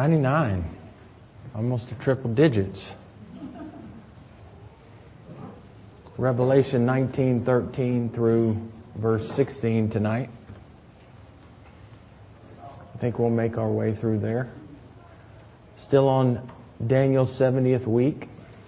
99, almost to triple digits. Revelation 19:13 through verse 16 tonight. I think we'll make our way through there. Still on Daniel's 70th week.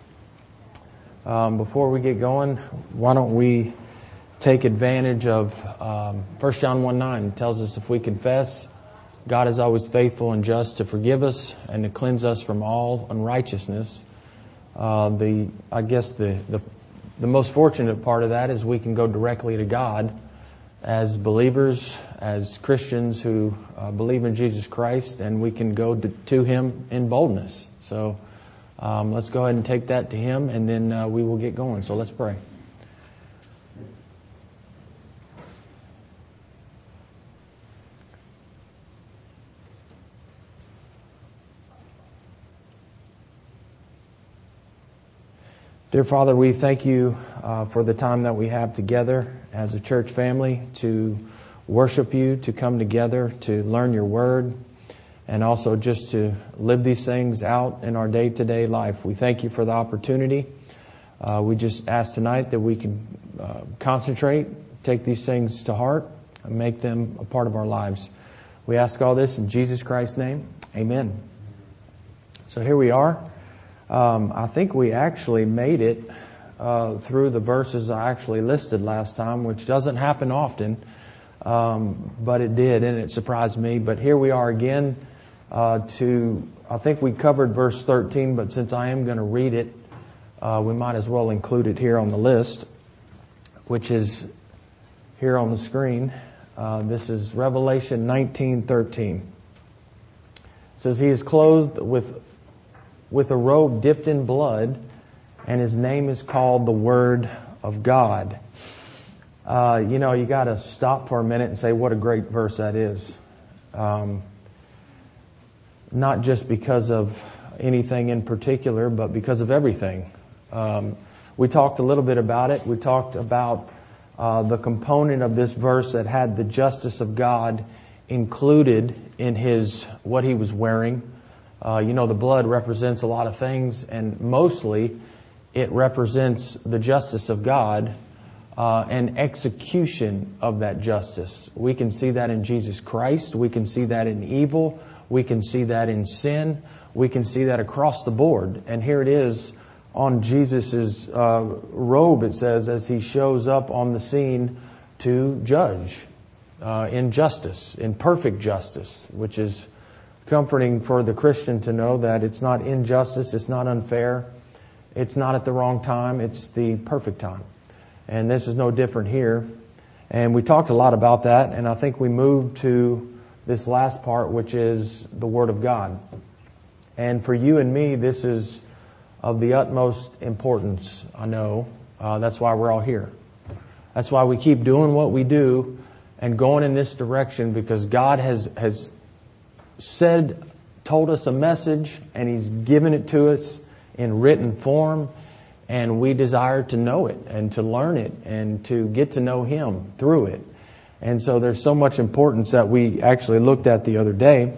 Before we get going, why don't we take advantage of 1 John 1:9. It tells us if we confess, God is always faithful and just to forgive us and to cleanse us from all unrighteousness. I guess the most fortunate part of that is we can go directly to God as believers, as Christians who believe in Jesus Christ, and we can go to Him in boldness. So let's go ahead and take that to Him, and then we will get going. So let's pray. Dear Father, we thank you for the time that we have together as a church family to worship you, to come together, to learn your word, and also just to live these things out in our day-to-day life. We thank you for the opportunity. We just ask tonight that we can concentrate, take these things to heart, and make them a part of our lives. We ask all this in Jesus Christ's name. Amen. So here we are. I think we actually made it through the verses I actually listed last time, which doesn't happen often, but it did, and it surprised me. But here we are again I think we covered verse 13, but since I am going to read it, we might as well include it here on the list, which is here on the screen. This is Revelation 19:13. It says, He is clothed with a robe dipped in blood, and His name is called the Word of God. You got to stop for a minute and say what a great verse that is. Not just because of anything in particular, but because of everything. We talked a little bit about it. We talked about the component of this verse that had the justice of God included in what He was wearing. The blood represents a lot of things, and mostly it represents the justice of God and execution of that justice. We can see that in Jesus Christ. We can see that in evil. We can see that in sin. We can see that across the board. And here it is on Jesus' robe, it says, as He shows up on the scene to judge in justice, in perfect justice, which is comforting for the Christian to know that it's not injustice, it's not unfair, it's not at the wrong time, it's the perfect time. And this is no different here. And we talked a lot about that, and I think we moved to this last part, which is the Word of God. And for you and me, this is of the utmost importance, I know. That's why we're all here. That's why we keep doing what we do and going in this direction, because God has told us a message, and He's given it to us in written form, and we desire to know it and to learn it and to get to know Him through it. And so there's so much importance that we actually looked at the other day.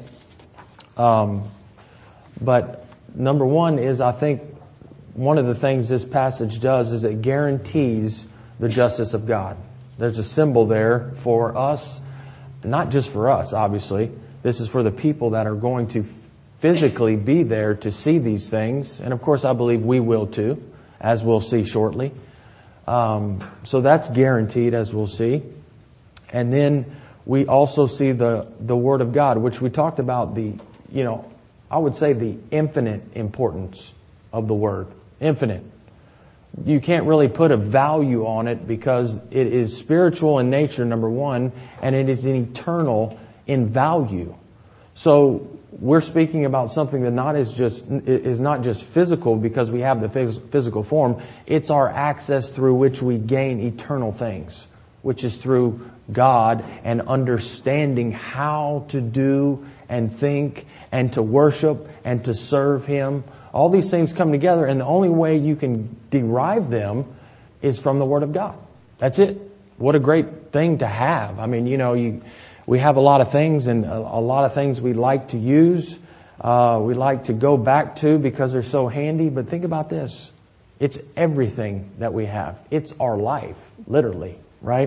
But number one is, I think one of the things this passage does is it guarantees the justice of God. There's a symbol there for us, not just for us, obviously. This is for the people that are going to physically be there to see these things. And of course, I believe we will too, as we'll see shortly. So that's guaranteed, as we'll see. And then we also see the Word of God, which we talked about I would say the infinite importance of the Word. Infinite. You can't really put a value on it because it is spiritual in nature, number one, and it is eternal in value. So we're speaking about something that is not just physical because we have the physical form. It's our access through which we gain eternal things, which is through God and understanding how to do and think and to worship and to serve Him. All these things come together, and the only way you can derive them is from the Word of God. That's it. What a great thing to have. I mean, we have a lot of things, and a lot of things we like to use. we like to go back to because they're so handy. But think about this. It's everything that we have. It's our life, literally, right?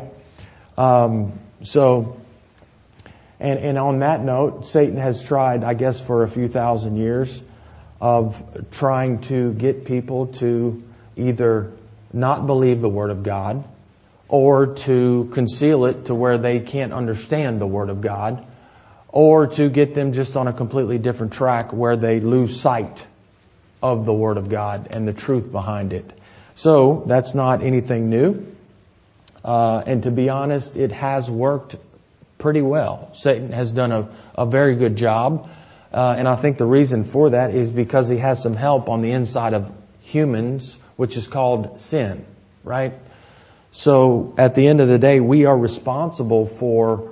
And on that note, Satan has tried, I guess, for a few thousand years of trying to get people to either not believe the Word of God or to conceal it to where they can't understand the Word of God, or to get them just on a completely different track where they lose sight of the Word of God and the truth behind it. So that's not anything new. And to be honest, it has worked pretty well. Satan has done a very good job. And I think the reason for that is because he has some help on the inside of humans, which is called sin, right? So at the end of the day, we are responsible for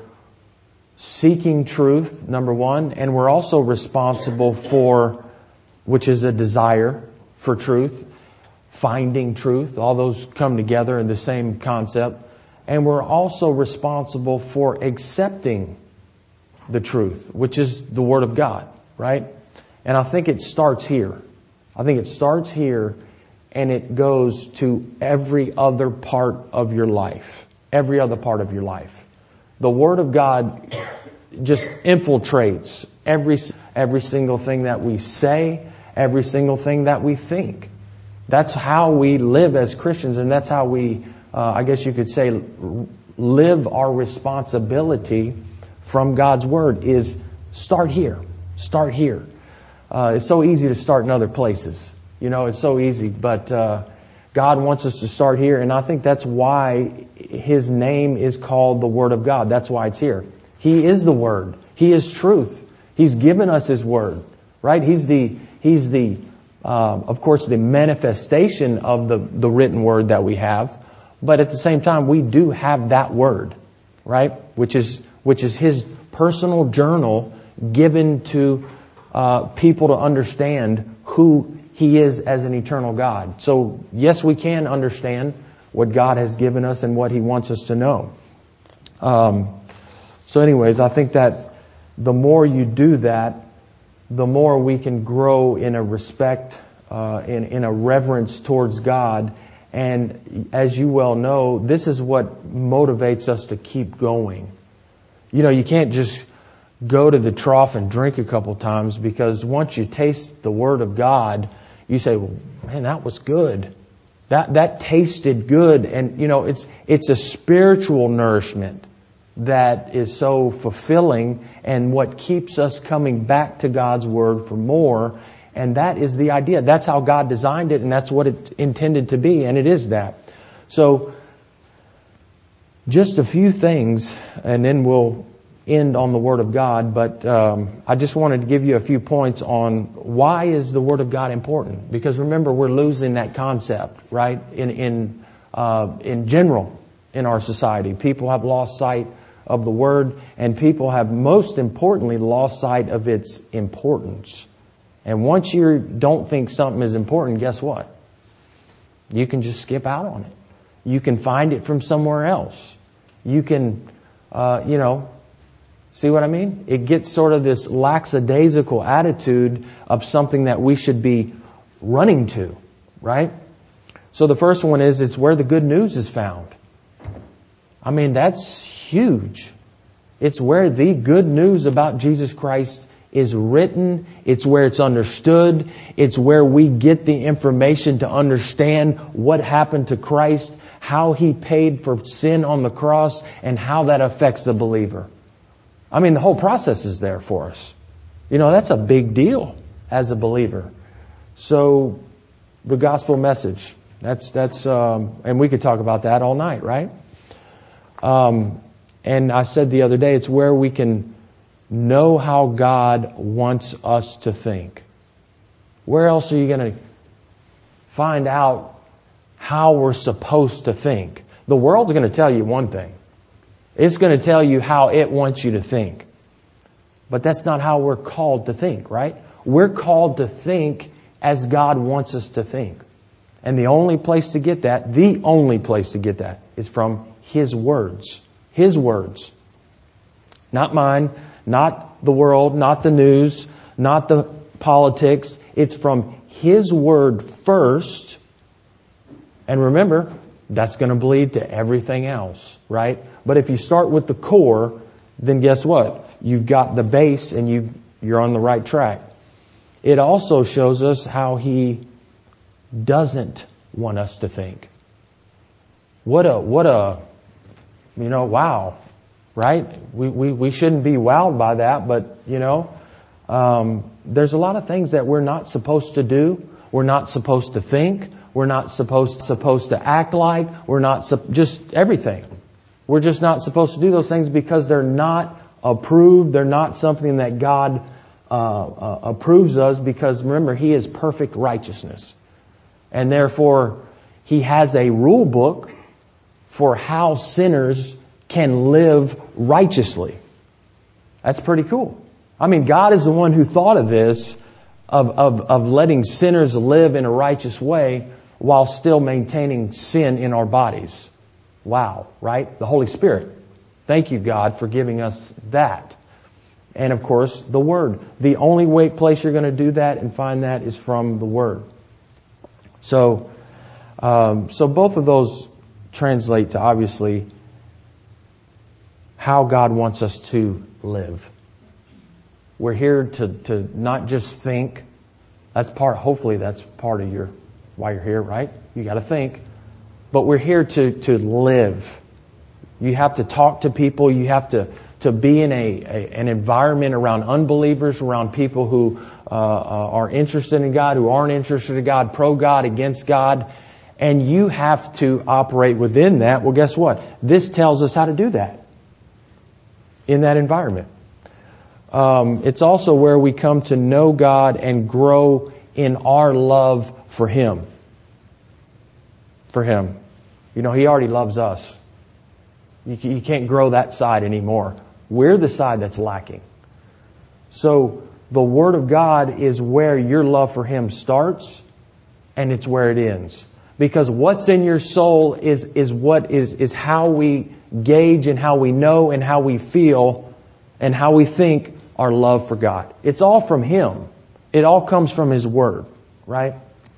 seeking truth, number one, and we're also responsible for, which is a desire for truth, finding truth. All those come together in the same concept. And we're also responsible for accepting the truth, which is the Word of God, right? And I think it starts here. I think it starts here and it goes to every other part of your life. Every other part of your life. The Word of God just infiltrates every single thing that we say, every single thing that we think. That's how we live as Christians, and that's how we, I guess you could say, live our responsibility from God's Word is start here. Start here. It's so easy to start in other places. You know, it's so easy. But God wants us to start here. And I think that's why His name is called the Word of God. That's why it's here. He is the Word. He is truth. He's given us His Word. Right? He's the of course, the manifestation of the written Word that we have. But at the same time, we do have that Word. Right? Which is His personal journal given to people to understand who He is as an eternal God. So, yes, we can understand what God has given us and what He wants us to know. So anyways, I think that the more you do that, the more we can grow in a respect, in a reverence towards God. And as you well know, this is what motivates us to keep going. You know, you can't just go to the trough and drink a couple times, because once you taste the Word of God, you say, well, man, that was good. That tasted good. And, you know, it's a spiritual nourishment that is so fulfilling and what keeps us coming back to God's Word for more. And that is the idea. That's how God designed it, and that's what it's intended to be, and it is that. So, just a few things, and then we'll end on the Word of God, but I just wanted to give you a few points on why is the Word of God important. Because remember, we're losing that concept, right? In general, in our society, people have lost sight of the Word, and people have most importantly lost sight of its importance. And once you don't think something is important, guess what? You can just skip out on it. You can find it from somewhere else. You can, see what I mean? It gets sort of this lackadaisical attitude of something that we should be running to, right? So the first one is, it's where the good news is found. I mean, that's huge. It's where the good news about Jesus Christ is written. It's where it's understood. It's where we get the information to understand what happened to Christ, how He paid for sin on the cross, and how that affects the believer. I mean, the whole process is there for us. You know, that's a big deal as a believer. So, the gospel message. That's and we could talk about that all night, right? And I said the other day, it's where we can know how God wants us to think. Where else are you going to find out how we're supposed to think? The world's going to tell you one thing. It's going to tell you how it wants you to think. But that's not how we're called to think, right? We're called to think as God wants us to think. And the only place to get that is from His words. His words. Not mine, not the world, not the news, not the politics. It's from His Word first. And remember, that's going to bleed to everything else, right? But if you start with the core, then guess what? You've got the base and you're on the right track. It also shows us how He doesn't want us to think. What a wow, right? We shouldn't be wowed by that, but there's a lot of things that we're not supposed to do. We're not supposed to think. We're not supposed to act like. We're not just everything. We're just not supposed to do those things because they're not approved. They're not something that God approves us, because remember, He is perfect righteousness. And therefore, He has a rule book for how sinners can live righteously. That's pretty cool. I mean, God is the one who thought of this, of letting sinners live in a righteous way while still maintaining sin in our bodies. Wow, right? The Holy Spirit. Thank you, God, for giving us that. And of course, the Word. The only place you're going to do that and find that is from the Word. So both of those translate to obviously how God wants us to live. We're here to not just think. Hopefully that's part of why you're here, right? You got to think. But we're here to live. You have to talk to people. You have to be in an environment around unbelievers, around people who are interested in God, who aren't interested in God, pro-God, against God. And you have to operate within that. Well, guess what? This tells us how to do that in that environment. It's also where we come to know God and grow in our love for Him. For Him. He already loves us. You can't grow that side anymore. We're the side that's lacking. So the Word of God is where your love for Him starts, and it's where it ends. Because what's in your soul is how we gauge and how we know and how we feel and how we think our love for God. It's all from Him. It all comes from His Word, right?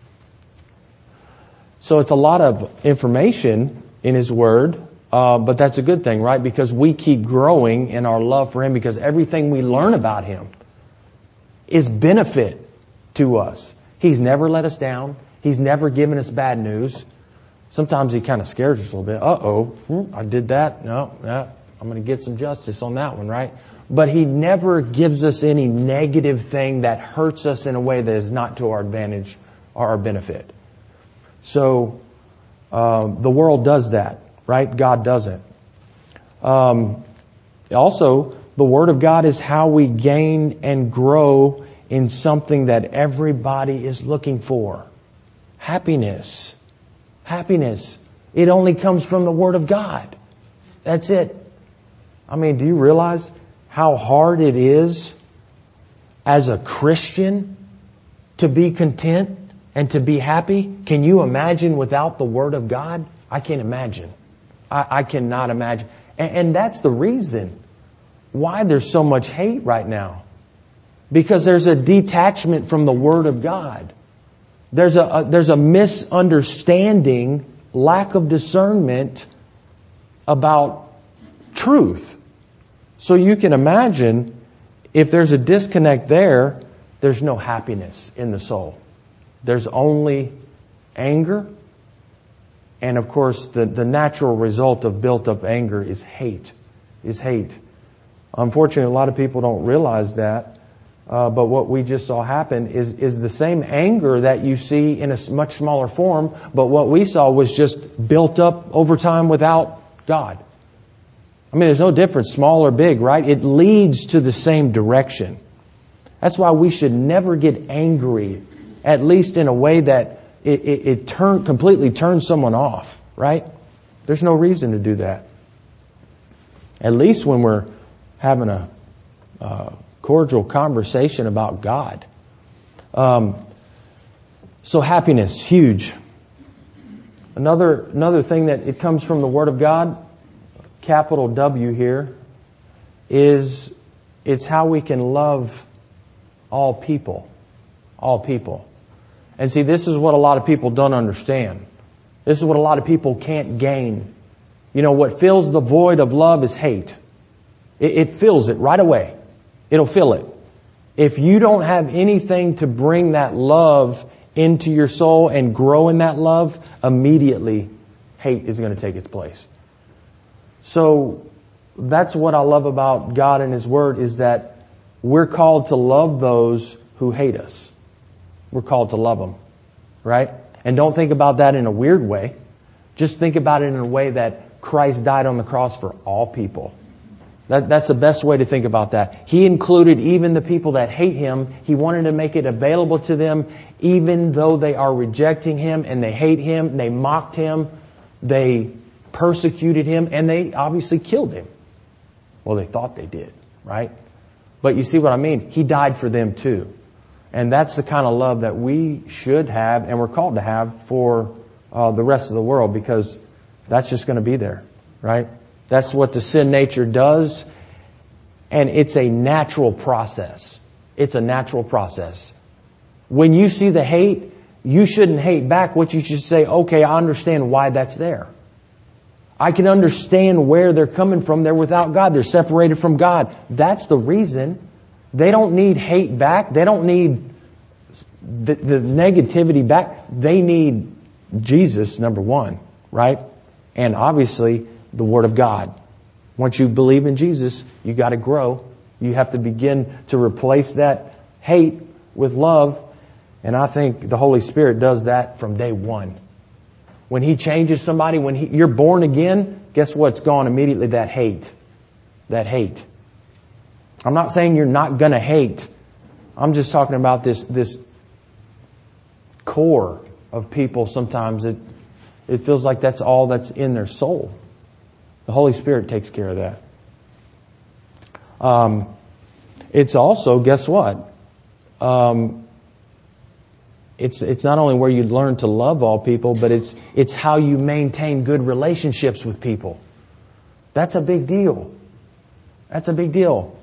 So it's a lot of information in His Word, but that's a good thing, right? Because we keep growing in our love for Him, because everything we learn about Him is benefit to us. He's never let us down. He's never given us bad news. Sometimes He kind of scares us a little bit. I did that. No, I'm going to get some justice on that one, right? But He never gives us any negative thing that hurts us in a way that is not to our advantage or our benefit. So the world does that, right? God doesn't. Also, the Word of God is how we gain and grow in something that everybody is looking for. Happiness. Happiness. It only comes from the Word of God. That's it. I mean, do you realize how hard it is as a Christian to be content and to be happy? Can you imagine without the Word of God? I can't imagine. I cannot imagine. And that's the reason why there's so much hate right now. Because there's a detachment from the Word of God. There's a misunderstanding, lack of discernment about truth. So you can imagine if there's a disconnect there, there's no happiness in the soul. There's only anger. And of course, the natural result of built up anger is hate. Unfortunately, a lot of people don't realize that. But what we just saw happen is the same anger that you see in a much smaller form. But what we saw was just built up over time without God. I mean, there's no difference, small or big, right? It leads to the same direction. That's why we should never get angry, at least in a way that it completely turns someone off, right? There's no reason to do that. At least when we're having a cordial conversation about God. So happiness, huge. Another thing that it comes from the Word of God, capital W here, is it's how we can love All people. All people. And see, this is what a lot of people don't understand. This is what a lot of people can't gain. You know, what fills the void of love is hate. It fills it right away. It'll fill it. If you don't have anything to bring that love into your soul and grow in that love, immediately hate is going to take its place. So that's what I love about God and His Word, is that we're called to love those who hate us. We're called to love them, right? And don't think about that in a weird way. Just think about it in a way that Christ died on the cross for all people. That's the best way to think about that. He included even the people that hate Him. He wanted to make it available to them, even though they are rejecting Him and they hate Him, they mocked Him, they persecuted Him, and they obviously killed Him. Well, they thought they did, right? But you see what I mean? He died for them too. And that's the kind of love that we should have and we're called to have for the rest of the world, because that's just going to be there, right? That's what the sin nature does. And it's a natural process. It's a natural process. When you see the hate, you shouldn't hate back. What you should say, okay, I understand why that's there. I can understand where they're coming from. They're without God. They're separated from God. That's the reason. They don't need hate back. They don't need the negativity back. They need Jesus, number one, right? And obviously, the Word of God. Once you believe in Jesus, you got to grow. You have to begin to replace that hate with love. And I think the Holy Spirit does that from day one. When He changes somebody, when you're born again, guess what's gone immediately? That hate. That hate. I'm not saying you're not going to hate. I'm just talking about this core of people. Sometimes it feels like that's all that's in their soul. The Holy Spirit takes care of that. It's also, guess what? It's not only where you learn to love all people, but it's how you maintain good relationships with people. That's a big deal. That's a big deal.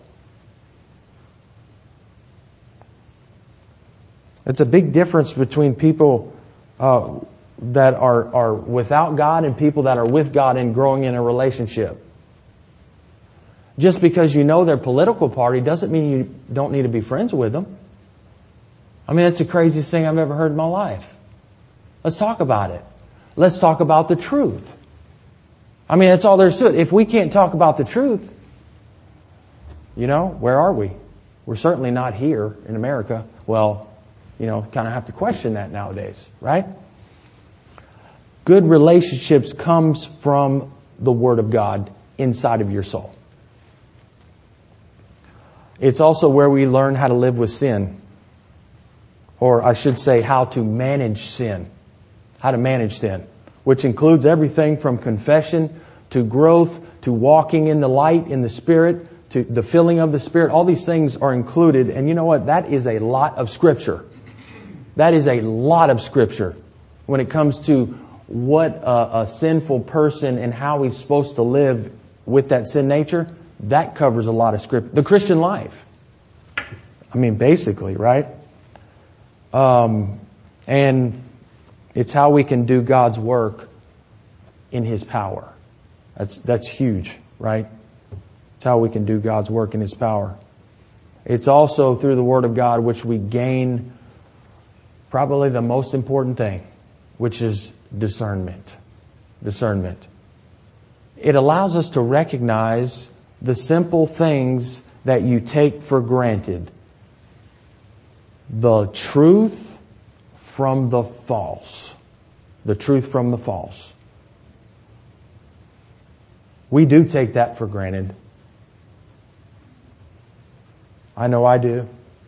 It's a big difference between people that are without God and people that are with God and growing in a relationship. Just because you know their political party doesn't mean you don't need to be friends with them. I mean, that's the craziest thing I've ever heard in my life. Let's talk about it. Let's talk about the truth. I mean, that's all there is to it. If we can't talk about the truth, where are we? We're certainly not here in America. Well, kind of have to question that nowadays, right? Good relationships comes from the Word of God inside of your soul. It's also where we learn how to live with sin. Or I should say, how to manage sin. How to manage sin. Which includes everything from confession to growth to walking in the light, in the Spirit, to the filling of the Spirit. All these things are included. And you know what? That is a lot of Scripture. That is a lot of Scripture when it comes to what a sinful person and how he's supposed to live with that sin nature. That covers a lot of Scripture. The Christian life. I mean, basically, right? And it's how we can do God's work in His power. That's huge, right? It's how we can do God's work in His power. It's also through the Word of God which we gain probably the most important thing, which is discernment. Discernment. It allows us to recognize the simple things that you take for granted. The truth from the false. The truth from the false. We do take that for granted. I know I do.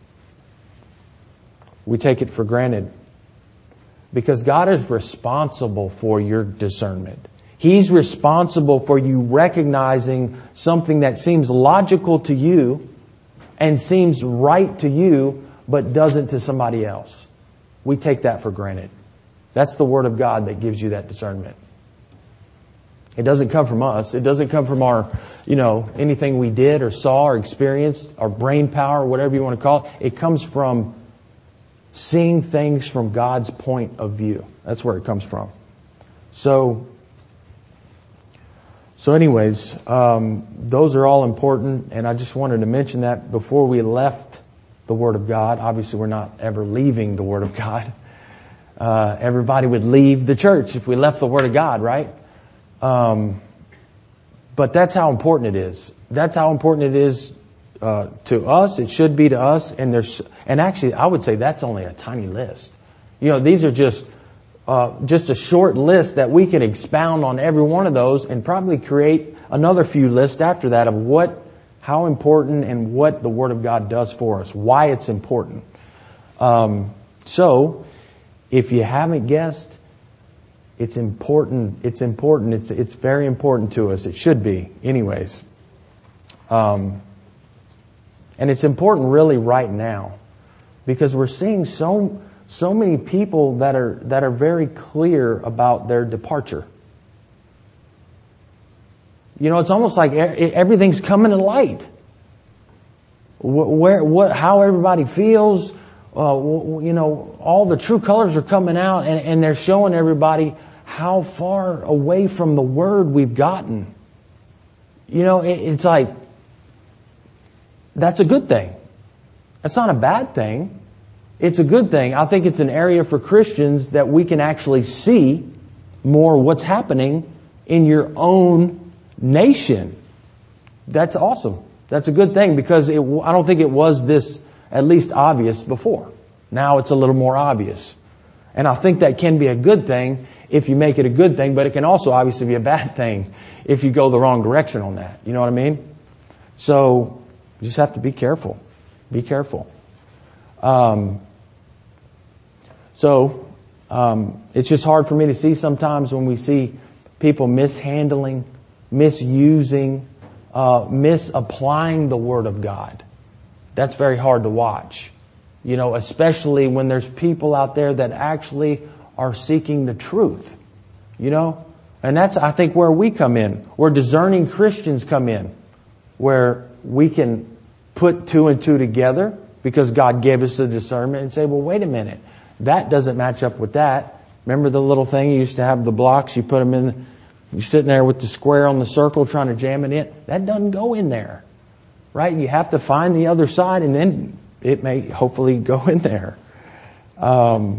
We take it for granted. Because God is responsible for your discernment. He's responsible for you recognizing something that seems logical to you and seems right to you, but doesn't to somebody else. We take that for granted. That's the Word of God that gives you that discernment. It doesn't come from us. It doesn't come from our, anything we did or saw or experienced, our brain power, whatever you want to call it. It comes from seeing things from God's point of view. That's where it comes from. So anyways, those are all important, and I just wanted to mention that before we left the Word of God. Obviously, we're not ever leaving the Word of God. Everybody would leave the church if we left the Word of God, right? But that's how important it is. That's how important it is to us. It should be to us. And actually, I would say that's only a tiny list. These are just a short list that we can expound on every one of those and probably create another few lists after that of how important and what the Word of God does for us, why it's important. So, if you haven't guessed, it's important. It's important. It's very important to us. It should be, anyways. And it's important really right now because we're seeing so many people that are very clear about their departure. It's almost like everything's coming to light. How everybody feels, all the true colors are coming out, and they're showing everybody how far away from the Word we've gotten. It's like, that's a good thing. That's not a bad thing. It's a good thing. I think it's an area for Christians that we can actually see more what's happening in your own nation. That's awesome. That's a good thing because I don't think it was this at least obvious before. Now it's a little more obvious. And I think that can be a good thing if you make it a good thing, but it can also obviously be a bad thing if you go the wrong direction on that. You know what I mean? So you just have to be careful. Be careful. It's just hard for me to see sometimes when we see people mishandling, misusing, misapplying the Word of God. That's very hard to watch. Especially when there's people out there that actually are seeking the truth. And that's, I think, where we come in. Where discerning Christians come in. Where we can put two and two together because God gave us the discernment and say, well, wait a minute. That doesn't match up with that. Remember the little thing you used to have the blocks, you put them in, you're sitting there with the square on the circle trying to jam it in. That doesn't go in there. Right? You have to find the other side and then it may hopefully go in there. And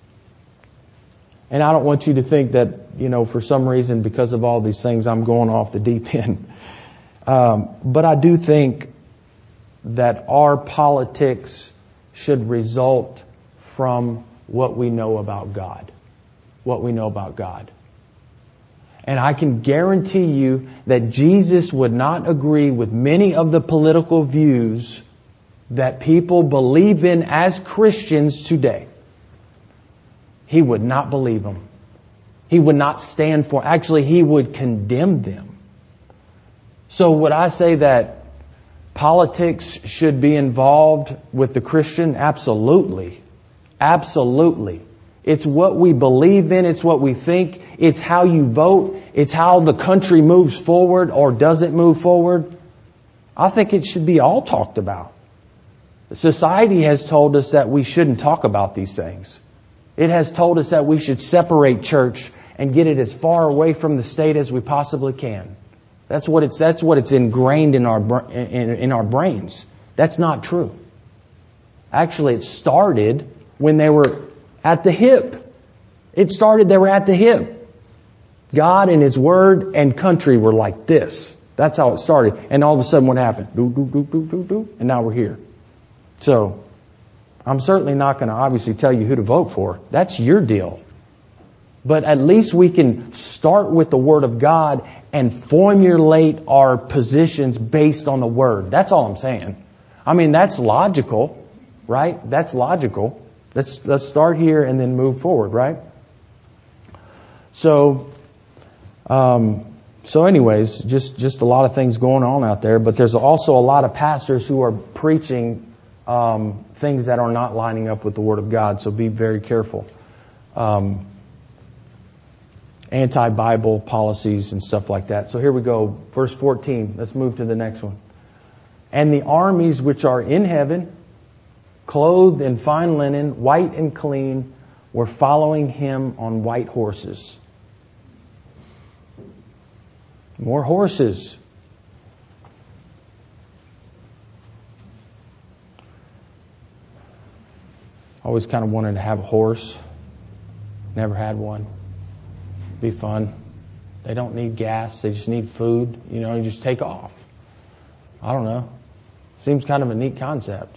I don't want you to think that, for some reason, because of all these things, I'm going off the deep end. But I do think that our politics should result from what we know about God. What we know about God. And I can guarantee you that Jesus would not agree with many of the political views that people believe in as Christians today. He would not believe them. He would not stand for. Actually, he would condemn them. So would I say that politics should be involved with the Christian? Absolutely. Absolutely. It's what we believe in. It's what we think. It's how you vote. It's how the country moves forward or doesn't move forward. I think it should be all talked about. Society has told us that we shouldn't talk about these things. It has told us that we should separate church and get it as far away from the state as we possibly can. That's what it's ingrained in our brains. That's not true. Actually, it started when they were at the hip. They were at the hip. God and His Word and country were like this. That's how it started. And all of a sudden what happened? And now we're here. So, I'm certainly not going to obviously tell you who to vote for. That's your deal. But at least we can start with the Word of God and formulate our positions based on the Word. That's all I'm saying. I mean, that's logical, right? That's logical. Let's start here and then move forward, right? So anyways, just a lot of things going on out there. But there's also a lot of pastors who are preaching things that are not lining up with the Word of God. So be very careful. anti-Bible policies and stuff like that. So here we go. Verse 14. Let's move to the next one. And the armies which are in heaven, clothed in fine linen, white and clean, were following him on white horses. More horses. Always kind of wanted to have a horse. Never had one. Be fun. They don't need gas. They just need food. You just take off. I don't know. Seems kind of a neat concept.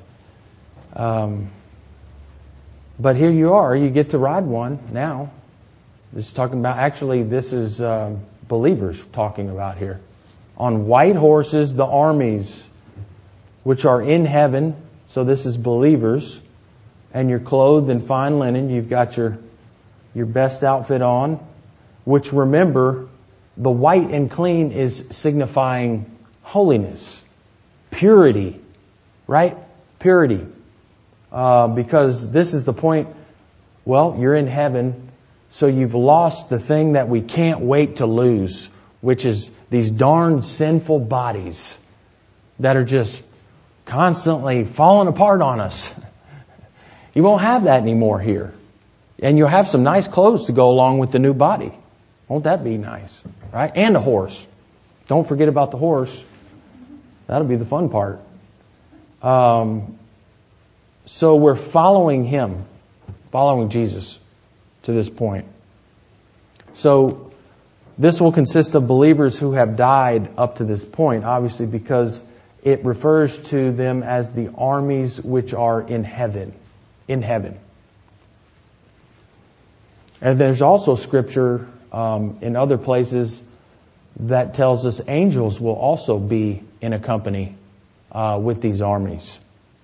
But here you are. You get to ride one now. This is talking about, actually, this is believers talking about here. On white horses, the armies which are in heaven. So this is believers. And you're clothed in fine linen. You've got your best outfit on. Which, remember, the white and clean is signifying holiness, purity, right? Purity. Because this is the point, well, you're in heaven, so you've lost the thing that we can't wait to lose, which is these darn sinful bodies that are just constantly falling apart on us. You won't have that anymore here. And you'll have some nice clothes to go along with the new body. Won't that be nice? Right? And a horse. Don't forget about the horse. That'll be the fun part. So we're following him, following Jesus to this point. So this will consist of believers who have died up to this point, obviously, because it refers to them as the armies which are in heaven. In heaven. And there's also scripture in other places that tells us angels will also be in a company with these armies.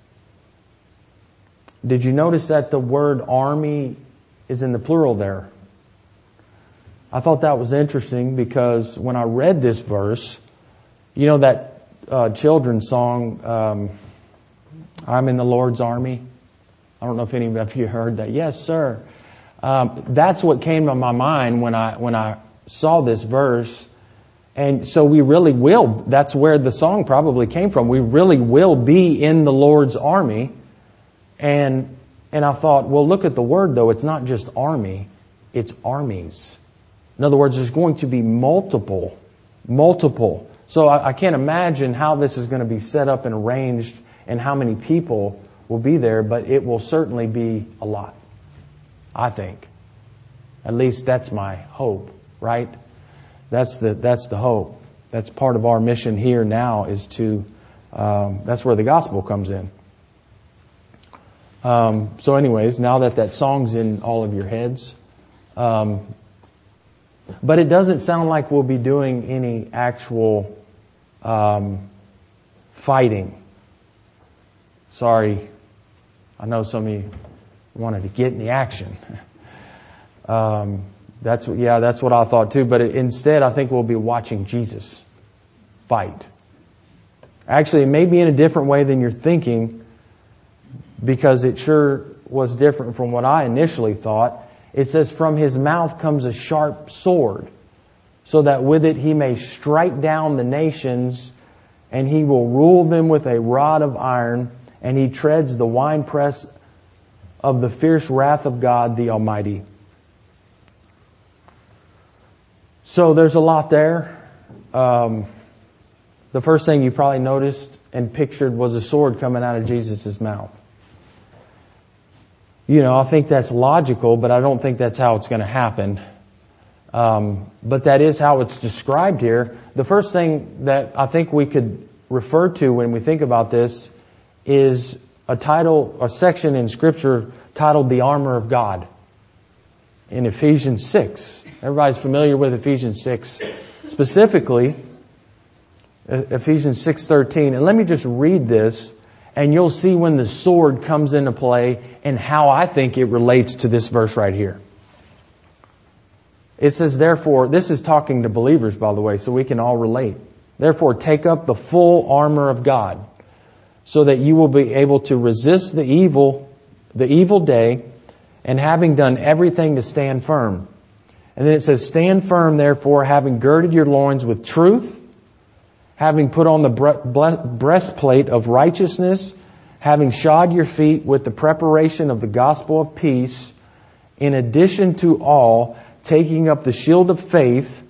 Did you notice that the word army is in the plural there? I thought that was interesting because when I read this verse, that children's song, I'm in the Lord's army. I don't know if any of you heard that. Yes, sir. That's what came to my mind when I saw this verse. And so we really will, that's where the song probably came from. We really will be in the Lord's army. And I thought, well, look at the word though. It's not just army, it's armies. In other words, there's going to be multiple. So I can't imagine how this is going to be set up and arranged and how many people will be there, but it will certainly be a lot, I think. At least that's my hope, right? That's the hope. That's part of our mission here now is to, that's where the gospel comes in. So anyways, now that song's in all of your heads, but it doesn't sound like we'll be doing any actual fighting. Sorry, I know some of you wanted to get in the action. That's what I thought too. But instead, I think we'll be watching Jesus fight. Actually, it may be in a different way than you're thinking, because it sure was different from what I initially thought. It says, from his mouth comes a sharp sword, so that with it he may strike down the nations, and he will rule them with a rod of iron, and he treads the winepress of the fierce wrath of God the Almighty. So there's a lot there. The first thing you probably noticed and pictured was a sword coming out of Jesus' mouth. I think that's logical, but I don't think that's how it's going to happen. But that is how it's described here. The first thing that I think we could refer to when we think about this is a section in Scripture titled The Armor of God in Ephesians 6. Everybody's familiar with Ephesians 6. Specifically, Ephesians 6:13. And let me just read this, and you'll see when the sword comes into play and how I think it relates to this verse right here. It says, therefore, this is talking to believers, by the way, so we can all relate. Therefore, take up the full armor of God, so that you will be able to resist the evil day, and having done everything to stand firm. And then it says, stand firm, therefore, having girded your loins with truth, having put on the breastplate of righteousness, having shod your feet with the preparation of the gospel of peace, in addition to all, taking up the shield of faith,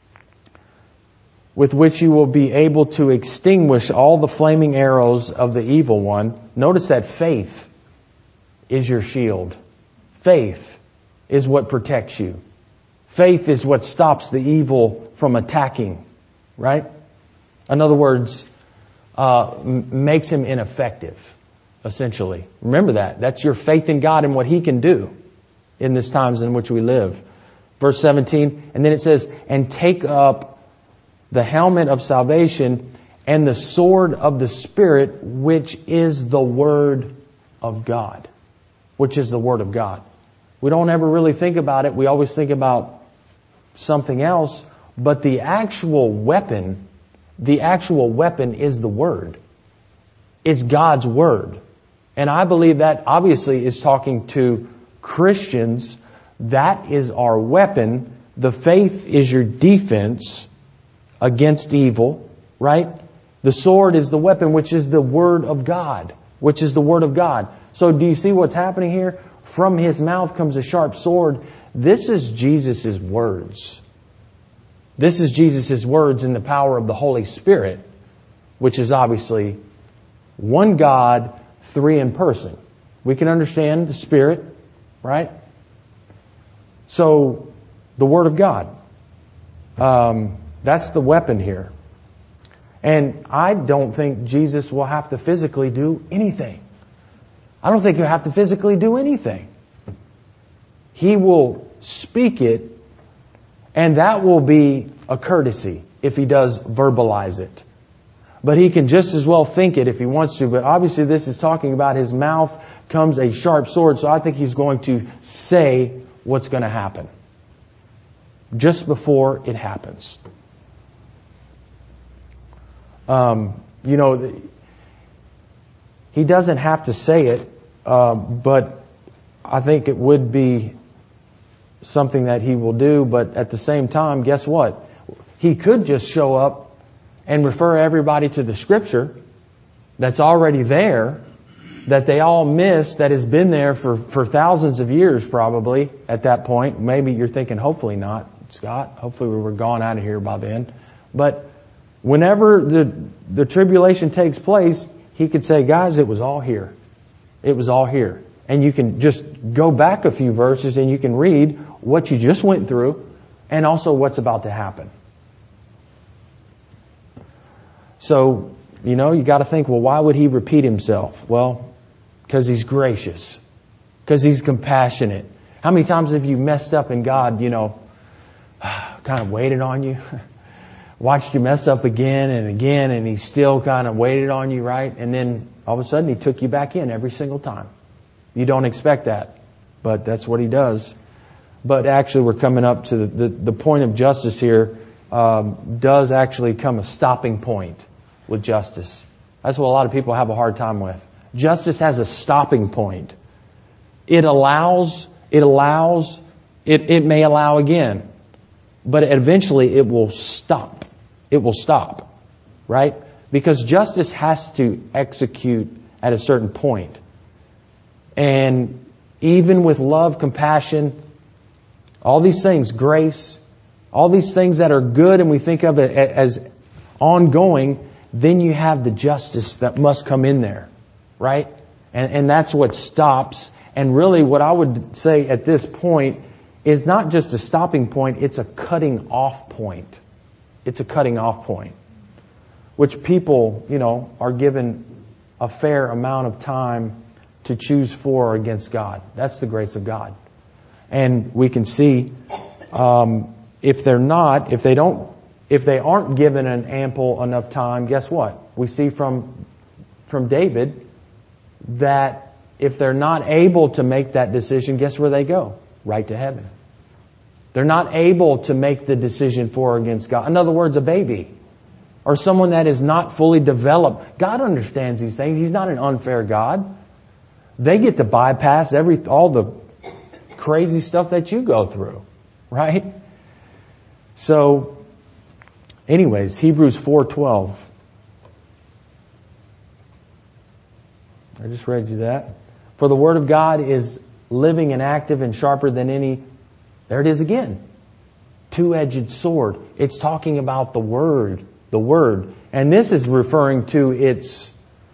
with which you will be able to extinguish all the flaming arrows of the evil one. Notice that faith is your shield. Faith is what protects you. Faith is what stops the evil from attacking, right? In other words, makes him ineffective, essentially. Remember that. That's your faith in God and what He can do in these times in which we live. Verse 17, and then it says, and take up the helmet of salvation and the sword of the Spirit, which is the Word of God. Which is the Word of God. We don't ever really think about it. We always think about something else. But the actual weapon is the Word. It's God's Word. And I believe that obviously is talking to Christians. That is our weapon. The faith is your defense against evil, right? The sword is the weapon, which is the Word of God. Which is the Word of God. So do you see what's happening here? From His mouth comes a sharp sword. This is Jesus' words. This is Jesus' words in the power of the Holy Spirit, which is obviously one God, three in person. We can understand the Spirit, right? So, the Word of God. That's the weapon here. And I don't think Jesus will have to physically do anything. I don't think He'll have to physically do anything. He will speak it, and that will be a courtesy if He does verbalize it. But He can just as well think it if He wants to. But obviously this is talking about His mouth comes a sharp sword. So I think He's going to say what's going to happen just before it happens. He doesn't have to say it, but I think it would be something that He will do. But at the same time, guess what? He could just show up and refer everybody to the Scripture that's already there, that they all missed, that has been there for thousands of years probably at that point. Maybe you're thinking, hopefully not, Scott. Hopefully we were gone out of here by then. But whenever the tribulation takes place, He could say, guys, it was all here. It was all here. And you can just go back a few verses and you can read what you just went through and also what's about to happen. So, you got to think, well, why would He repeat Himself? Well, because He's gracious. Because He's compassionate. How many times have you messed up and God, kind of waited on you? Watched you mess up again and again, and He still kind of waited on you, right? And then all of a sudden He took you back in every single time. You don't expect that, but that's what He does. But actually we're coming up to the point of justice here. Does actually come a stopping point with justice. That's what a lot of people have a hard time with. Justice has a stopping point. It may allow again, but eventually it will stop. It will stop, right? Because justice has to execute at a certain point. And even with love, compassion, all these things, grace, all these things that are good and we think of it as ongoing, then you have the justice that must come in there, right? And that's what stops. And really what I would say at this point is not just a stopping point, it's a cutting off point. It's a cutting off point, which people, are given a fair amount of time to choose for or against God. That's the grace of God. And we can see, if they aren't given an ample enough time, guess what? We see from David that if they're not able to make that decision, guess where they go? Right to heaven. They're not able to make the decision for or against God. In other words, a baby or someone that is not fully developed. God understands these things. He's not an unfair God. They get to bypass all the crazy stuff that you go through. right? So, anyways, Hebrews 4:12. I just read you that. For the Word of God is living and active and sharper than any, there it is again, two-edged sword. It's talking about the Word. The Word. And this is referring to its,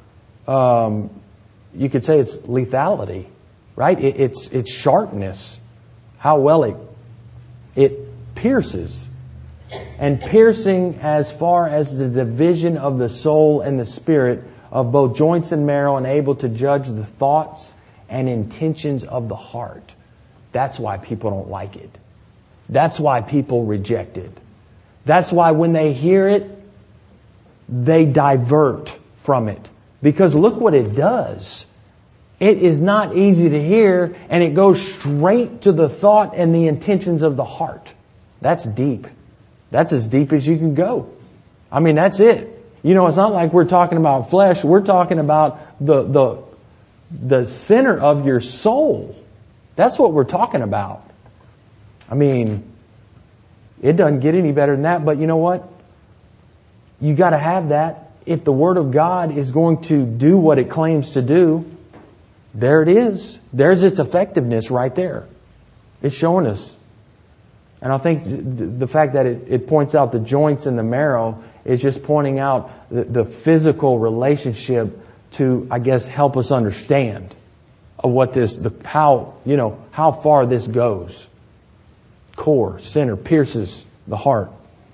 you could say it's lethality, right? It's sharpness. How well it pierces. And piercing as far as the division of the soul and the spirit, of both joints and marrow, and able to judge the thoughts and intentions of the heart. That's why people don't like it. That's why people reject it. That's why when they hear it, they divert from it. Because look what it does. It is not easy to hear, and it goes straight to the thought and the intentions of the heart. That's deep. That's as deep as you can go. I mean, that's it. You know, it's not like we're talking about flesh. We're talking about the center of your soul. That's what we're talking about. I mean, it doesn't get any better than that. But you know what? You got to have that. If the Word of God is going to do what it claims to do, there it is. There's its effectiveness right there. It's showing us. And I think the fact that it points out the joints and the marrow is just pointing out the physical relationship to, I guess, help us understand of what how far this goes. Core, center, pierces the heart.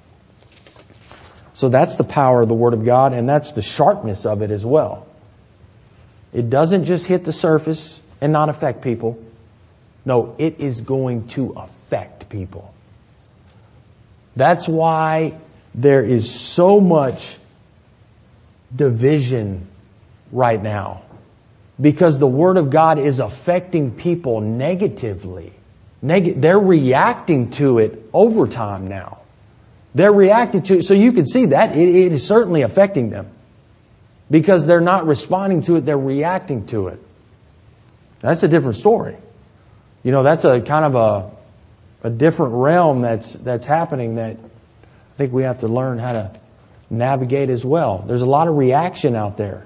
So that's the power of the Word of God, and that's the sharpness of it as well. It doesn't just hit the surface and not affect people. No, it is going to affect people. That's why there is so much division right now. Because the Word of God is affecting people negatively. They're reacting to it over time now. They're reacting to it. So you can see that. It is certainly affecting them. Because they're not responding to it, they're reacting to it. That's a different story. You know, that's a kind of a different realm that's happening that I think we have to learn how to navigate as well. There's a lot of reaction out there.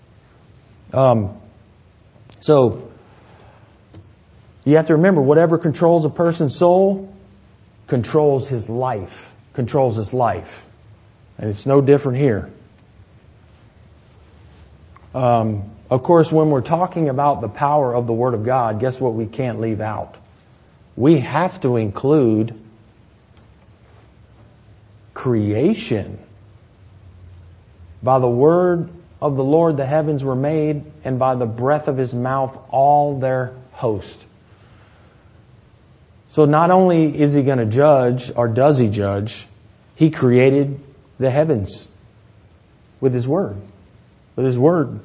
So you have to remember, whatever controls a person's soul controls his life. Controls his life. And it's no different here. Of course, when we're talking about the power of the Word of God, guess what we can't leave out? We have to include creation. By the word of the Lord the heavens were made, and by the breath of His mouth all their host. So not only is He going to judge, or does He judge, He created the heavens with His Word. With His Word.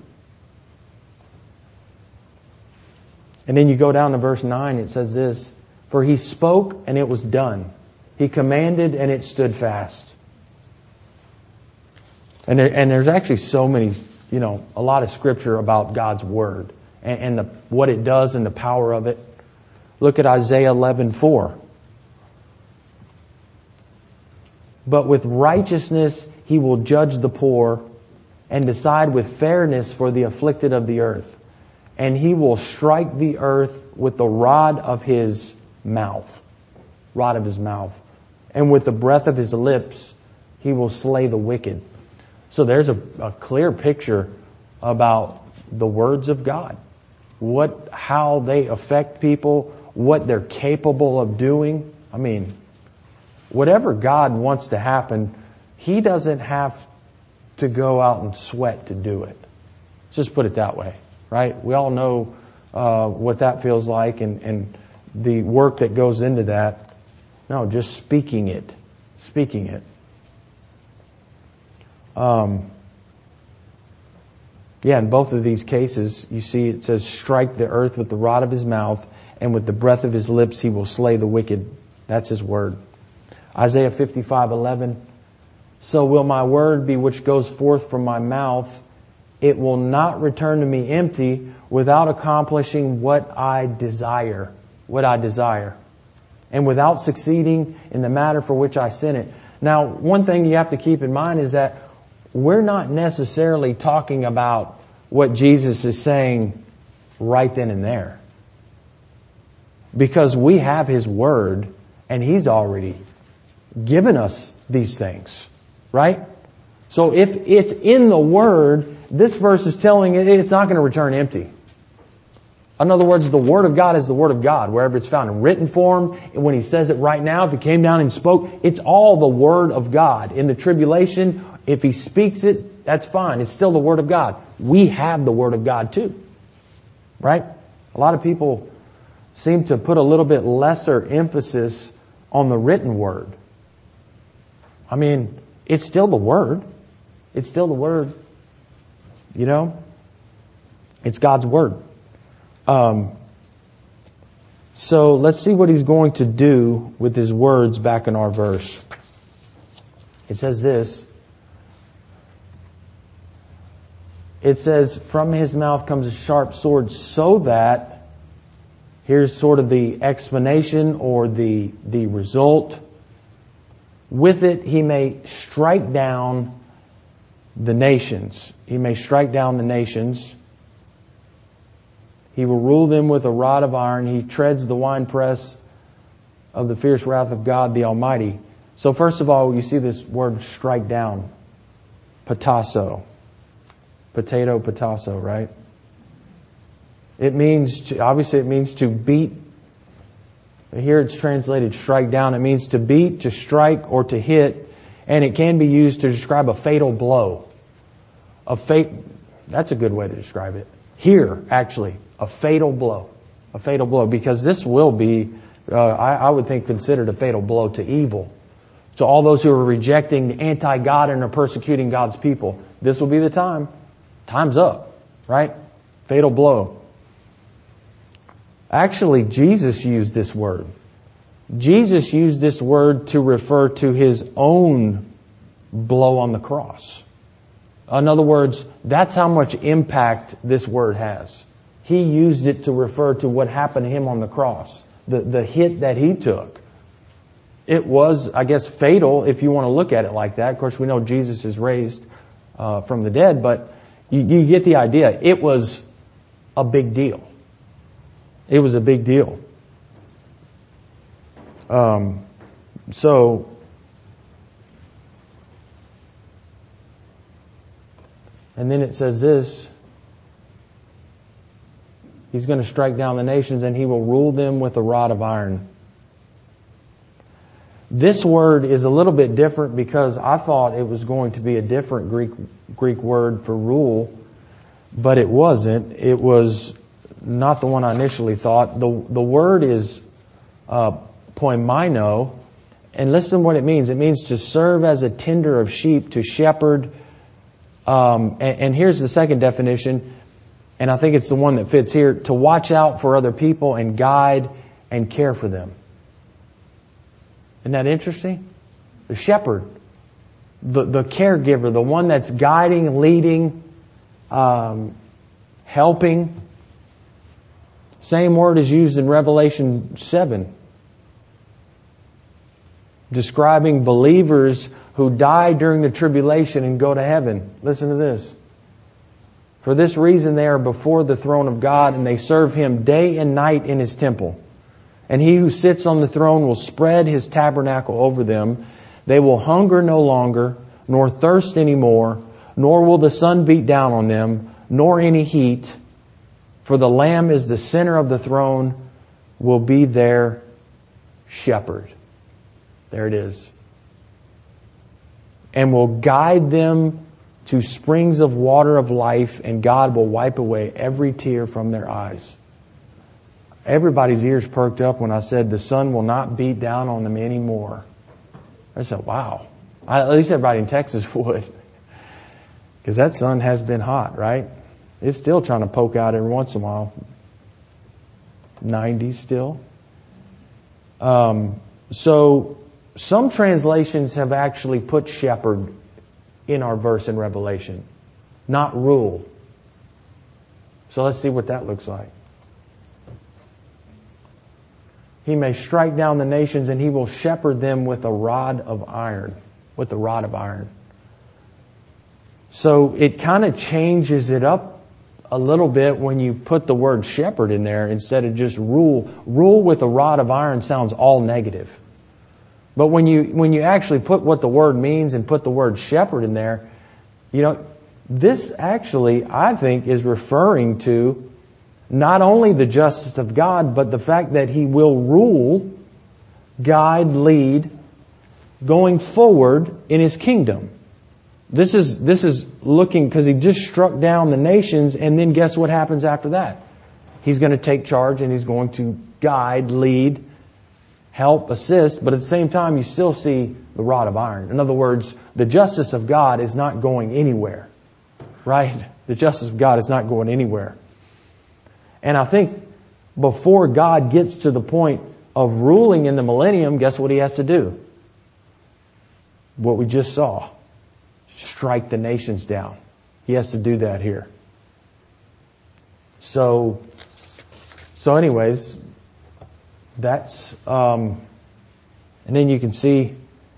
And then you go down to verse 9, it says this, for He spoke and it was done. He commanded and it stood fast. And there's actually so many, a lot of scripture about God's Word and what it does and the power of it. Look at Isaiah 11:4. But with righteousness He will judge the poor and decide with fairness for the afflicted of the earth. And He will strike the earth with the rod of His mouth. Rod of His mouth. And with the breath of His lips, He will slay the wicked. So there's a clear picture about the words of God. How they affect people, what they're capable of doing. I mean, whatever God wants to happen, He doesn't have to go out and sweat to do it. Just put it that way, right? We all know what that feels like and the work that goes into that. No, just speaking it. Speaking it. In both of these cases, you see it says, strike the earth with the rod of His mouth, and with the breath of His lips He will slay the wicked. That's His word. Isaiah 55:11. So will my word be which goes forth from my mouth. It will not return to me empty, without accomplishing what I desire. What I desire. and without succeeding in the matter for which I sent it. Now, one thing you have to keep in mind is that we're not necessarily talking about what Jesus is saying right then and there. Because we have His Word, and He's already given us these things. Right? So if it's in the Word, this verse is telling it it's not going to return empty. In other words, the Word of God is the Word of God, wherever it's found in written form. And when He says it right now, if He came down and spoke, it's all the Word of God. In the tribulation, if He speaks it, that's fine. It's still the Word of God. We have the Word of God too. Right? A lot of people seem to put a little bit lesser emphasis on the written Word. I mean, it's still the Word. It's still the Word. You know? It's God's Word. So let's see what He's going to do with His words back in our verse. It says this. It says, from His mouth comes a sharp sword, so that, here's sort of the explanation or the result. With it, He may strike down the nations. He may strike down the nations. He will rule them with a rod of iron. He treads the winepress of the fierce wrath of God the Almighty. So first of all, you see this word strike down. Patasso. Potato, patasso, right? It means, obviously it means to beat. Here it's translated strike down. It means to beat, to strike, or to hit. And it can be used to describe a fatal blow. That's a good way to describe it. Here, actually, a fatal blow. A fatal blow. Because this will be, I would think, considered a fatal blow to evil. To all those who are rejecting anti-God and are persecuting God's people. This will be the time. Time's up. Right? Fatal blow. Actually, Jesus used this word. Jesus used this word to refer to His own blow on the cross. In other words, that's how much impact this word has. He used it to refer to what happened to Him on the cross. The hit that He took. It was, I guess, fatal if you want to look at it like that. Of course, we know Jesus is raised from the dead, but you get the idea. It was a big deal. It was a big deal. And then it says this. He's going to strike down the nations and He will rule them with a rod of iron. This word is a little bit different because I thought it was going to be a different Greek word for rule, but it wasn't. It was not the one I initially thought. The word is poimaino, and listen what it means. It means to serve as a tender of sheep, to shepherd. And here's the second definition, and I think it's the one that fits here: to watch out for other people and guide and care for them. Isn't that interesting? The shepherd, the caregiver, the one that's guiding, leading, helping. Same word is used in Revelation 7, describing believers who die during the tribulation and go to heaven. Listen to this. For this reason they are before the throne of God, and they serve Him day and night in His temple. And He who sits on the throne will spread His tabernacle over them. They will hunger no longer, nor thirst any more, nor will the sun beat down on them, nor any heat. For the Lamb is the center of the throne, will be their shepherd. There it is. And will guide them to springs of water of life, and God will wipe away every tear from their eyes. Everybody's ears perked up when I said the sun will not beat down on them anymore. I said, wow. At least everybody in Texas would. Because that sun has been hot, right? It's still trying to poke out every once in a while. 90s still. So some translations have actually put shepherd in our verse in Revelation, not rule. So let's see what that looks like. He may strike down the nations, and He will shepherd them with a rod of iron. With a rod of iron. So it kind of changes it up a little bit when you put the word shepherd in there instead of just rule. Rule with a rod of iron sounds all negative. But when you actually put what the word means and put the word shepherd in there, this actually, I think, is referring to not only the justice of God, but the fact that He will rule, guide, lead, going forward in His kingdom. This is looking, because He just struck down the nations, and then guess what happens after that? He's going to take charge, and He's going to guide, lead, help, assist, but at the same time you still see the rod of iron. In other words, the justice of God is not going anywhere. Right? The justice of God is not going anywhere. And I think before God gets to the point of ruling in the millennium, guess what He has to do? What we just saw. Strike the nations down. He has to do that here. So anyways, that's, and then you can see,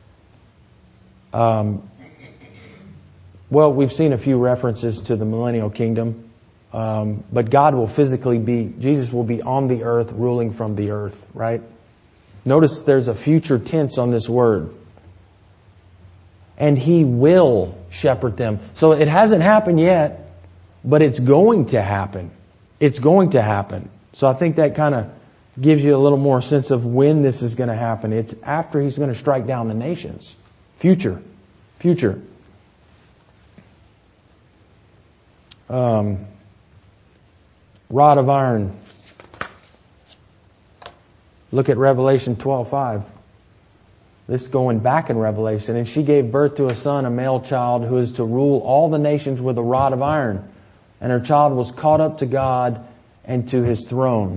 well, we've seen a few references to the millennial kingdom, but God will Jesus will be on the earth, ruling from the earth, right? Notice there's a future tense on this word. And He will shepherd them. So it hasn't happened yet, but it's going to happen. It's going to happen. So I think that kind of gives you a little more sense of when this is going to happen. It's after He's going to strike down the nations. Future. Rod of iron. Look at Revelation 12:5. This is going back in Revelation. And she gave birth to a son, a male child, who is to rule all the nations with a rod of iron. And her child was caught up to God and to His throne.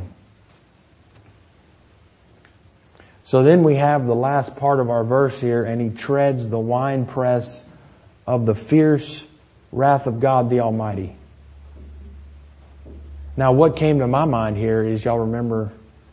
So then we have the last part of our verse here, and He treads the winepress of the fierce wrath of God the Almighty. Now what came to my mind here is, y'all remember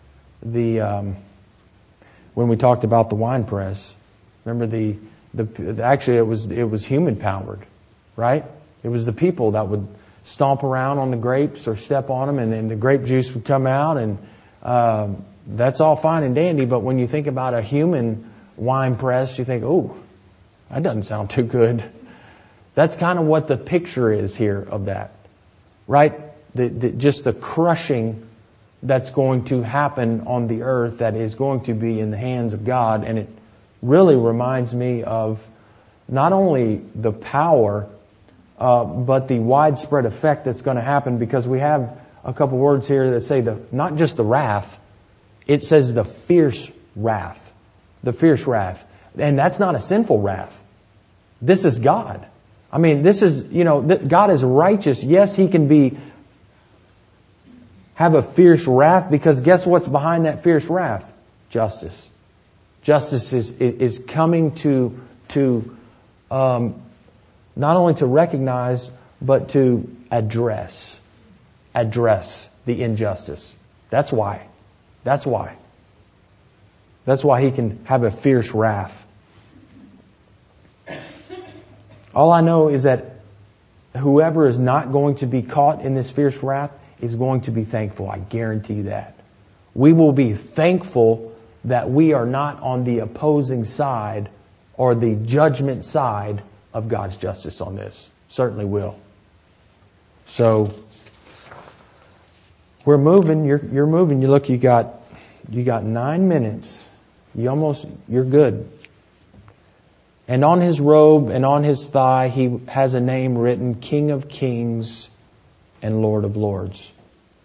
when we talked about the winepress, remember actually it was human powered, right? It was the people that would stomp around on the grapes or step on them, and then the grape juice would come out, and that's all fine and dandy. But when you think about a human wine press, you think, oh, that doesn't sound too good. That's kind of what the picture is here of that, right? Just the crushing that's going to happen on the earth that is going to be in the hands of God. And it really reminds me of not only the power, but the widespread effect that's going to happen, because we have a couple words here that say not just the wrath, it says the fierce wrath. The fierce wrath. And that's not a sinful wrath. This is God. I mean, this is, God is righteous. Yes, He can have a fierce wrath, because guess what's behind that fierce wrath? Justice. Justice is coming to not only to recognize, but to address the injustice. That's why. That's why He can have a fierce wrath. All I know is that whoever is not going to be caught in this fierce wrath is going to be thankful. I guarantee you that. We will be thankful that we are not on the opposing side or the judgment side of God's justice on this. Certainly will. So we're moving. You're moving. You look. You got 9 minutes. You're good. And on His robe and on His thigh, He has a name written, King of Kings and Lord of Lords.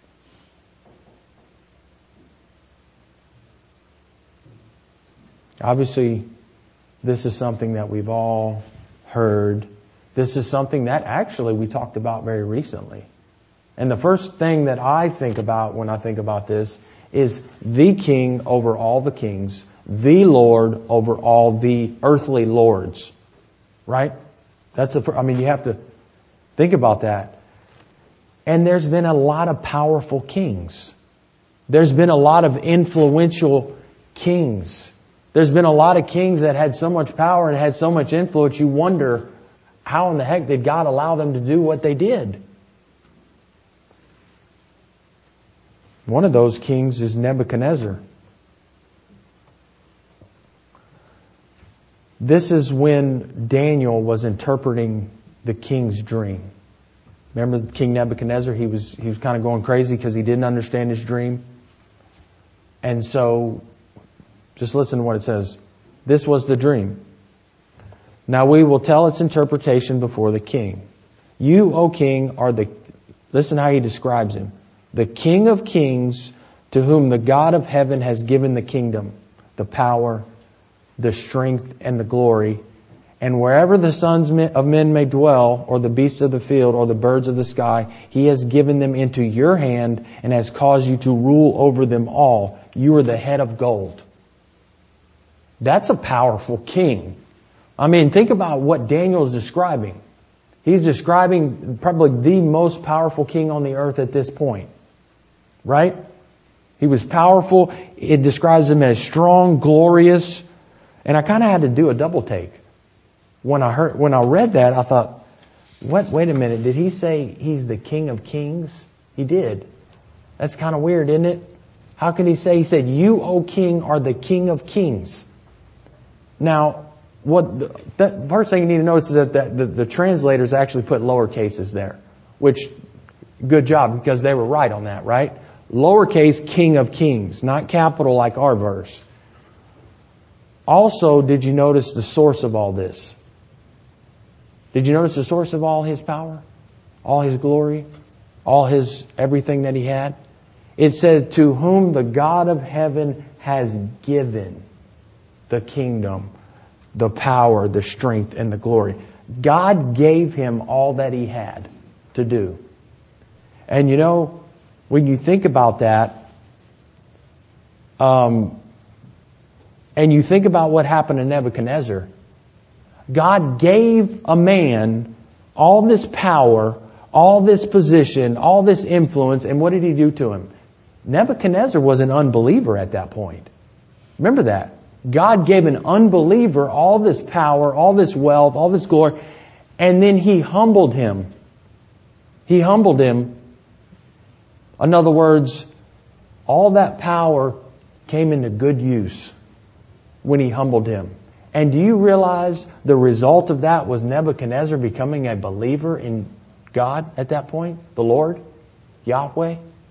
Obviously, this is something that we've all heard. This is something that actually we talked about very recently. And the first thing that I think about when I think about this is the King over all the kings, the Lord over all the earthly lords. Right? You have to think about that. And there's been a lot of powerful kings. There's been a lot of influential kings. There's been a lot of kings that had so much power and had so much influence, you wonder, how in the heck did God allow them to do what they did? One of those kings is Nebuchadnezzar. This is when Daniel was interpreting the king's dream. Remember King Nebuchadnezzar? He was kind of going crazy because he didn't understand his dream. And so, just listen to what it says. This was the dream. Now we will tell its interpretation before the king. You, O king, are listen how he describes him. The King of kings, to whom the God of heaven has given the kingdom, the power, the strength, and the glory. And wherever the sons of men may dwell, or the beasts of the field, or the birds of the sky, He has given them into your hand and has caused you to rule over them all. You are the head of gold. That's a powerful king. I mean, think about what Daniel is describing. He's describing probably the most powerful king on the earth at this point. Right? He was powerful. It describes him as strong, glorious. And I kind of had to do a double take. When I read that, I thought, wait a minute, did he say he's the King of Kings? He did. That's kind of weird, isn't it? How can he say, he said, you, O King, are the King of Kings. Now, the first thing you need to notice is that the translators actually put lower cases there. Which, good job, because they were right on that, right? Lowercase King of Kings, not capital like our verse. Also, did you notice the source of all this? Did you notice the source of all His power? All His glory? All His everything that He had? It said, to whom the God of heaven has given the kingdom, the power, the strength, and the glory. God gave Him all that He had to do. And you know, when you think about that, and you think about what happened to Nebuchadnezzar, God gave a man all this power, all this position, all this influence, and what did He do to him? Nebuchadnezzar was an unbeliever at that point. Remember that. God gave an unbeliever all this power, all this wealth, all this glory, and then He humbled him. He humbled him. In other words, all that power came into good use when He humbled him. And do you realize the result of that was Nebuchadnezzar becoming a believer in God at that point? The Lord? Yahweh?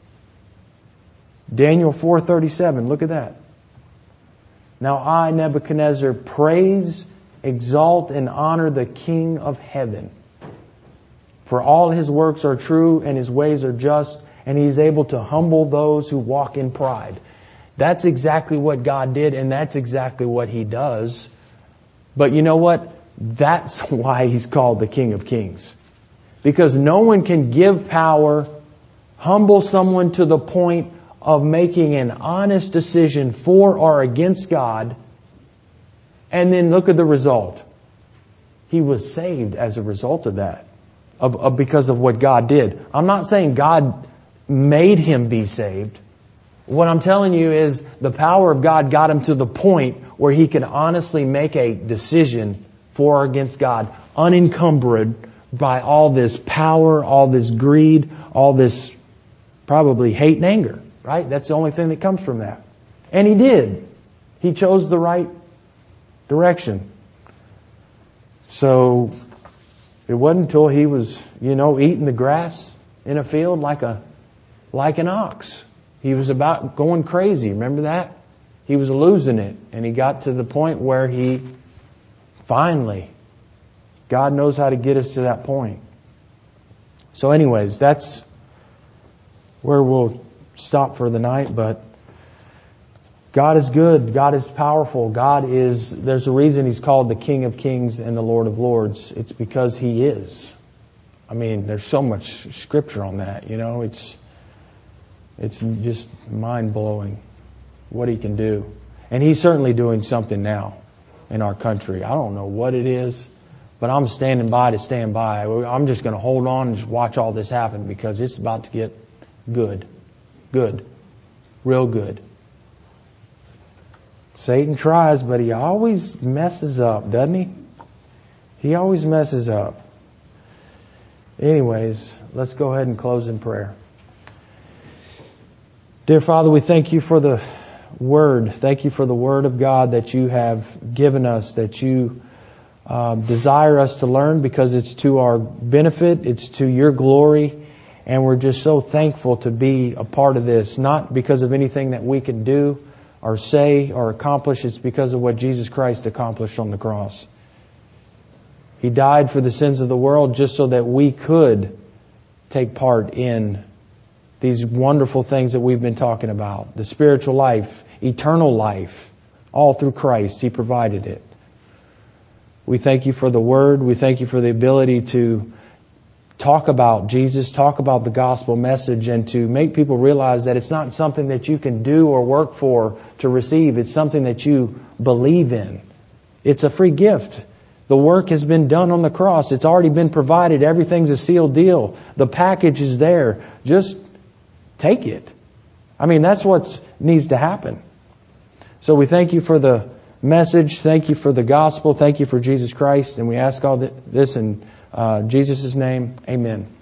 Daniel 4:37, look at that. Now I, Nebuchadnezzar, praise, exalt, and honor the King of heaven. For all His works are true and His ways are just, and He is able to humble those who walk in pride. That's exactly what God did, and that's exactly what He does. But you know what? That's why He's called the King of Kings. Because no one can give power, humble someone to the point of making an honest decision for or against God, and then look at the result. He was saved as a result of that, because of what God did. I'm not saying God made him be saved. What I'm telling you is the power of God got him to the point where he could honestly make a decision for or against God, unencumbered by all this power, all this greed, all this probably hate and anger, right? That's the only thing that comes from that. And he did. He chose the right direction. So it wasn't until he was, eating the grass in a field like an ox. He was about going crazy. Remember that? He was losing it. And he got to the point where he finally, God knows how to get us to that point. So anyways, that's where we'll stop for the night. But God is good. God is powerful. There's a reason He's called the King of Kings and the Lord of Lords. It's because He is. I mean, there's so much scripture on that, It's just mind-blowing what He can do. And He's certainly doing something now in our country. I don't know what it is, but I'm standing by to stand by. I'm just going to hold on and just watch all this happen because it's about to get good. Good. real good. Satan tries, but he always messes up, doesn't he? He always messes up. Anyways, let's go ahead and close in prayer. Dear Father, we thank you for the Word. Thank you for the Word of God that you have given us, that you desire us to learn because it's to our benefit, it's to your glory, and we're just so thankful to be a part of this, not because of anything that we can do or say or accomplish. It's because of what Jesus Christ accomplished on the cross. He died for the sins of the world just so that we could take part in these wonderful things that we've been talking about. The spiritual life, eternal life, all through Christ. He provided it. We thank you for the Word. We thank you for the ability to talk about Jesus, talk about the gospel message, and to make people realize that it's not something that you can do or work for to receive. It's something that you believe in. It's a free gift. The work has been done on the cross. It's already been provided. Everything's a sealed deal. The package is there. Just take it. I mean, that's what needs to happen. So we thank you for the message. Thank you for the gospel. Thank you for Jesus Christ. And we ask all this in Jesus' name. Amen.